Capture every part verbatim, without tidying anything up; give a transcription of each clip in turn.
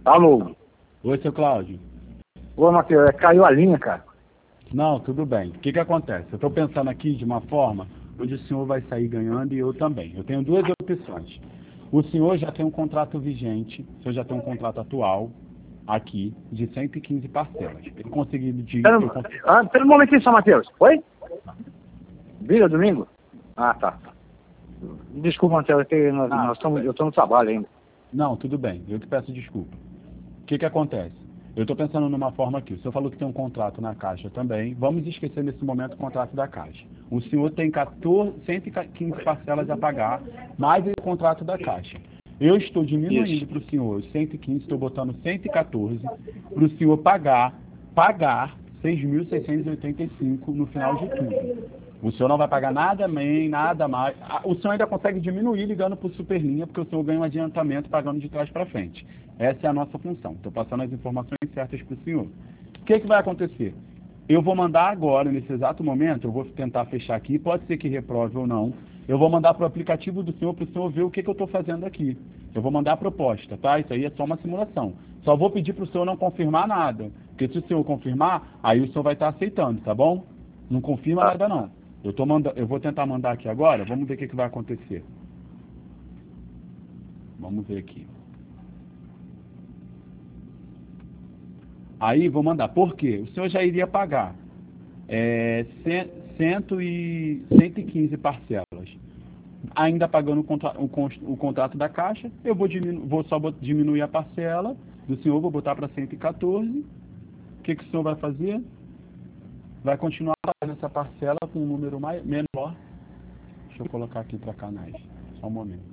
Alô? Oi, seu Cláudio. Ô, Matheus, caiu a linha, cara. Não, tudo bem. O que que acontece? Eu estou pensando aqui de uma forma onde o senhor vai sair ganhando e eu também. Eu tenho duas opções. O senhor já tem um contrato vigente, o senhor já tem um contrato atual aqui de cento e quinze parcelas. Ele conseguiu de... Pera, eu consegui... ah, pera um momentinho só, Matheus. Oi? Vira domingo? Ah, tá. Desculpa, Matheus, é que nós, Ah, nós estamos, eu estou no trabalho ainda. Não, tudo bem. Eu que peço desculpa. O que que acontece? Eu estou pensando numa forma aqui. O senhor falou que tem um contrato na Caixa também. Vamos esquecer nesse momento o contrato da Caixa. O senhor tem quatorze, cento e quinze parcelas a pagar, mais o contrato da Caixa. Eu estou diminuindo para o senhor os cento e quinze, estou botando cento e quatorze para o senhor pagar, pagar seis mil seiscentos e oitenta e cinco no final de tudo. O senhor não vai pagar nada nem nada mais. O senhor ainda consegue diminuir ligando para o Superlinha, porque o senhor ganha um adiantamento pagando de trás para frente. Essa é a nossa função. Estou passando as informações certas para o senhor. O que que vai acontecer? Eu vou mandar agora, nesse exato momento, eu vou tentar fechar aqui, pode ser que reprove ou não. Eu vou mandar para o aplicativo do senhor para o senhor ver o que que eu estou fazendo aqui. Eu vou mandar a proposta, tá? Isso aí é só uma simulação. Só vou pedir para o senhor não confirmar nada. Porque se o senhor confirmar, aí o senhor vai estar aceitando, tá bom? Não confirma nada não. Eu, tô manda... eu vou tentar mandar aqui agora, vamos ver o que que vai acontecer. Vamos ver aqui. Aí vou mandar. Por quê? O senhor já iria pagar é, cento e quinze parcelas. Ainda pagando o, contra... o contrato da Caixa, eu vou, diminu... vou só diminuir a parcela do senhor, vou botar para cento e quatorze. O que que o senhor vai fazer? Vai continuar pagando essa parcela com um número mais... menor. Deixa eu colocar aqui para canais. Só um momento.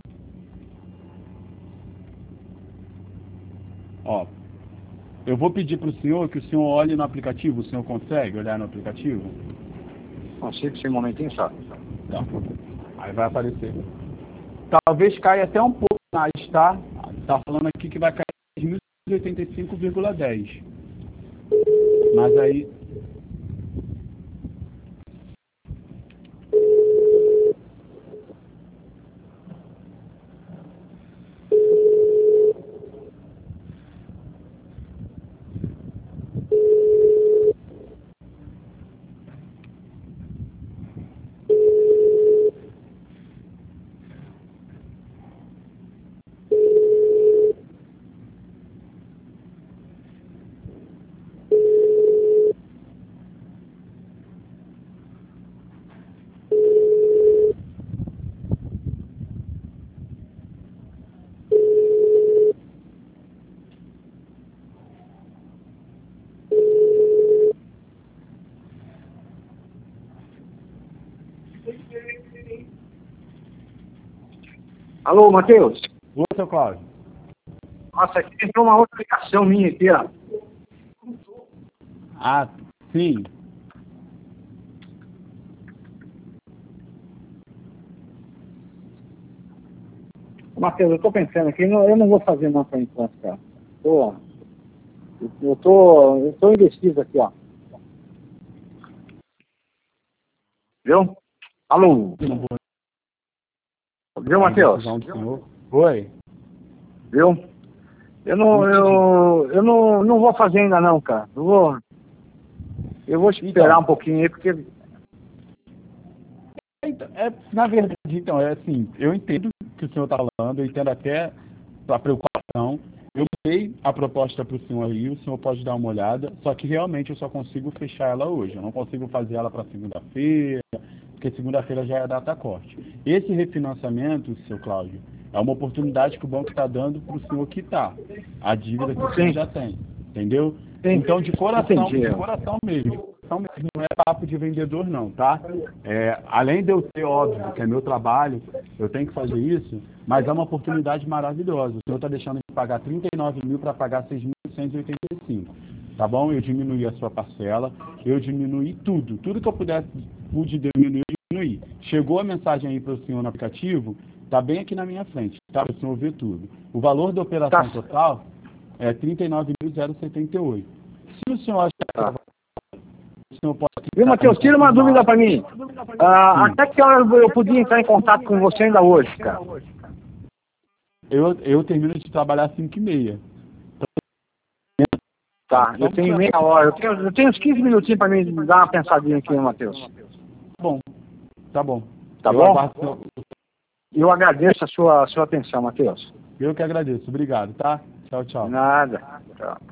Ó, eu vou pedir para o senhor que o senhor olhe no aplicativo. O senhor consegue olhar no aplicativo? Consigo, sim, um momentinho só. Tá. Aí vai aparecer. Talvez caia até um pouco mais, tá? Tá falando aqui que vai cair seis mil e oitenta e cinco vírgula dez. Mas aí... Alô, Matheus? Oi, seu Cláudio. Nossa, aqui entrou uma outra aplicação minha aqui, ó. Ah, sim. Matheus, eu tô pensando aqui, não, eu não vou fazer não pra enquanto, cara. Tô, eu tô, eu tô indeciso aqui, ó. Viu? Alô? Eu não vou... Viu, Matheus? Oi. Viu? Eu não, eu, eu não, não vou fazer ainda não, cara. Eu vou, eu vou esperar Então, um pouquinho aí, porque... É, na verdade, então, é assim, eu entendo o que o senhor está falando, eu entendo até a preocupação. Eu dei a proposta para o senhor aí, o senhor pode dar uma olhada, só que realmente eu só consigo fechar ela hoje. Eu não consigo fazer ela para segunda-feira, porque segunda-feira já é a data corte. Esse refinanciamento, seu Cláudio, é uma oportunidade que o banco está dando para o senhor quitar a dívida que o senhor já tem, entendeu? Sim. Então, de coração, Entendi. de coração mesmo, de coração mesmo, não é papo de vendedor não, tá? É, além de eu ter, óbvio, que é meu trabalho, eu tenho que fazer isso, mas é uma oportunidade maravilhosa. O senhor está deixando de pagar trinta e nove mil para pagar seis mil cento e oitenta e cinco, tá bom? Eu diminuí a sua parcela, eu diminuí tudo, tudo que eu pudesse, pude diminuir, eu diminuí. Chegou a mensagem aí para o senhor no aplicativo, tá bem aqui na minha frente, tá? Para o senhor ver tudo. O valor da operação Tá. total é trinta e nove mil setenta e oito. Se o senhor acha que Tá. o senhor pode... Viu, Matheus? Tira uma dúvida pra mim. Ah, até que hora eu podia entrar em contato com você ainda hoje, cara? Eu, eu termino de trabalhar às cinco e meia. Tá, eu tenho meia hora, eu tenho, eu tenho uns quinze minutinhos para me dar uma pensadinha aqui, Matheus. Tá bom, tá bom. Tá eu bom? Aguardo... Eu agradeço a sua, a sua atenção, Matheus. Eu que agradeço, obrigado, tá? Tchau, tchau. Nada. Tchau.